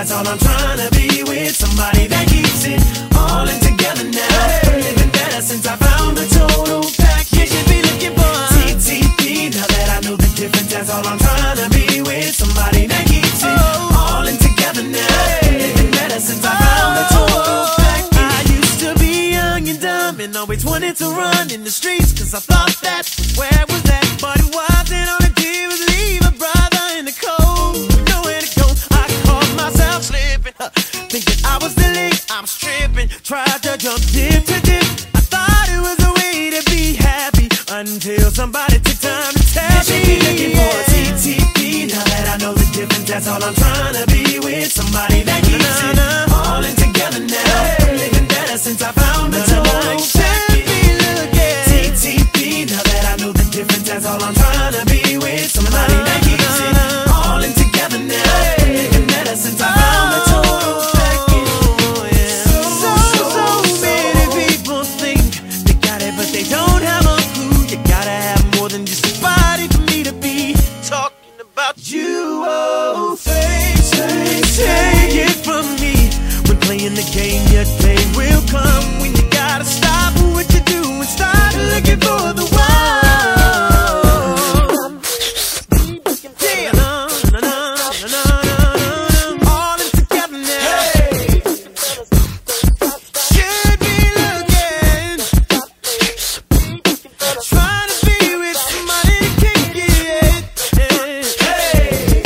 That's all I'm trying to be with. Somebody that keeps it all in together now. Living better since I found the total package. You should be looking for TTP. Now that I know the difference, that's all I'm trying to be with. Somebody that keeps it all in together now. Living better since I found the total package. I used to be young and dumb and always wanted to run in the streets, cause I thought that where was that? But it wasn't all I did was leave a brother in the cold. Nowhere to go, I caught myself slipping, thinking I was the link, I was tripping. Tried to jump dip to dip, I thought it was a way to be happy, until somebody took time to tell me. You should be looking for a TTP. Now that I know the difference, that's all I'm trying to be with. Somebody that keeps it all in together now. Living better since I found the total package. TTP. Now that I know the difference, that's all I'm trying to be with. Somebody that keeps it all in together now. Living better since I found the total package. So many people think they got it, but they don't have a clue. You gotta have more than just somebody for me to be talking about you. Oh, take it from me. When playing the game, your day will come when you gotta stop what you do and start looking for the one. All in together now. Should be looking, trying to be with somebody that can get it.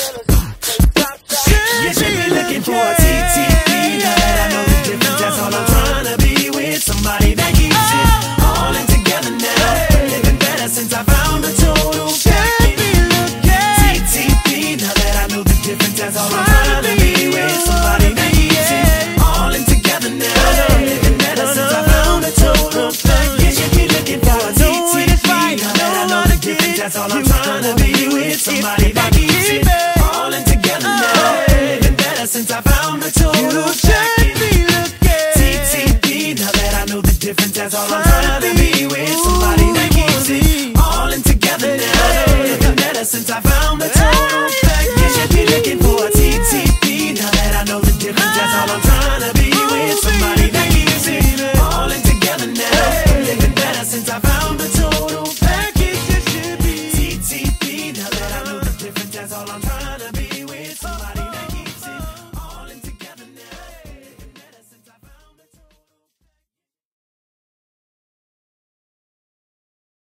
You should be looking for a TTP. Now that I know the difference, that's all I'm trying to be with. Somebody that keeps it all in together now. Living better since I found the total package. TTP. Now that I know the difference, that's all I'm trying to be with. Somebody that keeps it all in together now. Living better since I found the total package. You should be looking for a TTP. Now that I know the difference, that's all I'm trying to be with. Somebody that keeps it all in together now. Living better since I found the total package. TTP. Now that I know the difference, that's all I'm trying to be with. Somebody that keeps it all in together now. Living better since I found the total package. You should be looking for a TTP. Now that I know the difference, that's all I'm trying to be with. Somebody that keeps it all in together now. Living better since I found the total package. You should be TTP. Now that I know the difference, that's all I'm trying